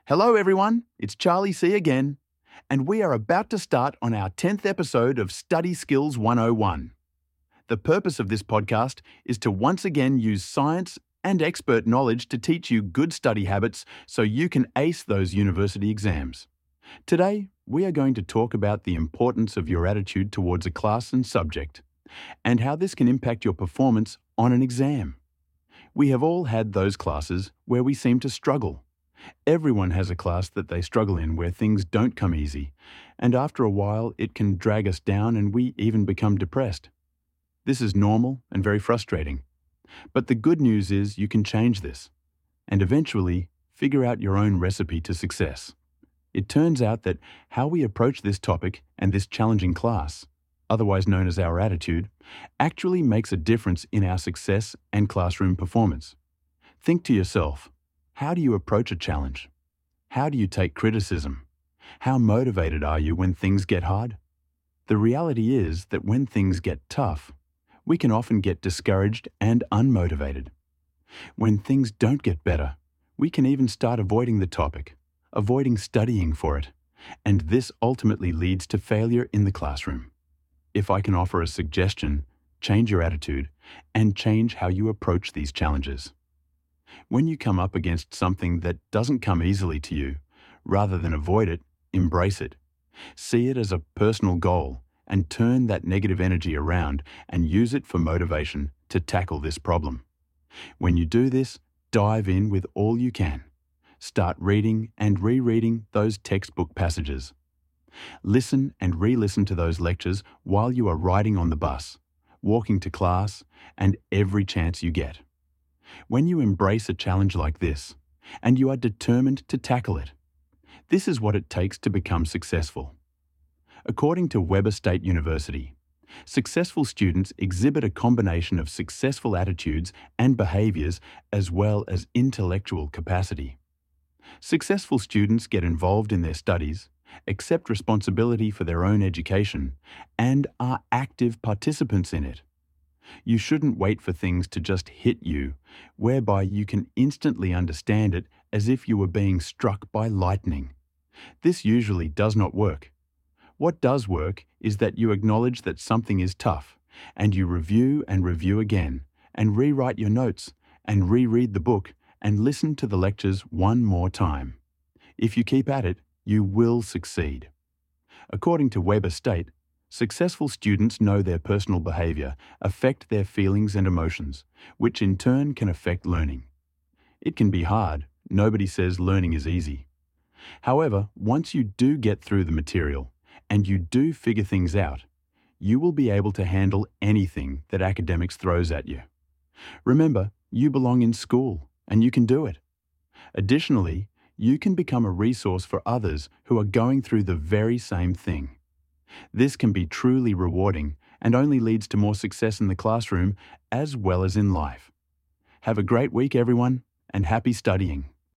Hello everyone, it's Charlie C again, and we are about to start on our 10th episode of Study Skills 101. The purpose of this podcast is to once again use science and expert knowledge to teach you good study habits so you can ace those university exams. Today, we are going to talk about the importance of your attitude towards a class and subject, and how this can impact your performance on an exam. We have all had those classes where we seem to struggle. Everyone has a class that they struggle in where things don't come easy, and after a while it can drag us down and we even become depressed. This is normal and very frustrating. But the good news is you can change this, and eventually figure out your own recipe to success. It turns out that how we approach this topic and this challenging class, otherwise known as our attitude, actually makes a difference in our success and classroom performance. Think to yourself, how do you approach a challenge? How do you take criticism? How motivated are you when things get hard? The reality is that when things get tough, we can often get discouraged and unmotivated. When things don't get better, we can even start avoiding the topic, avoiding studying for it, and this ultimately leads to failure in the classroom. If I can offer a suggestion, change your attitude and change how you approach these challenges. When you come up against something that doesn't come easily to you, rather than avoid it, embrace it. See it as a personal goal and turn that negative energy around and use it for motivation to tackle this problem. When you do this, dive in with all you can. Start reading and rereading those textbook passages. Listen and re-listen to those lectures while you are riding on the bus, walking to class, and every chance you get. When you embrace a challenge like this, and you are determined to tackle it, this is what it takes to become successful. According to Weber State University, successful students exhibit a combination of successful attitudes and behaviors as well as intellectual capacity. Successful students get involved in their studies, accept responsibility for their own education, and are active participants in it. You shouldn't wait for things to just hit you, whereby you can instantly understand it as if you were being struck by lightning. This usually does not work. What does work is that you acknowledge that something is tough, and you review and review again, and rewrite your notes, and reread the book, and listen to the lectures one more time. If you keep at it, you will succeed. According to Weber State, successful students know their personal behavior affect their feelings and emotions, which in turn can affect learning. It can be hard. Nobody says learning is easy. However, once you do get through the material and you do figure things out, you will be able to handle anything that academics throws at you. Remember, you belong in school and you can do it. Additionally, you can become a resource for others who are going through the very same thing. This can be truly rewarding and only leads to more success in the classroom as well as in life. Have a great week, everyone, and happy studying.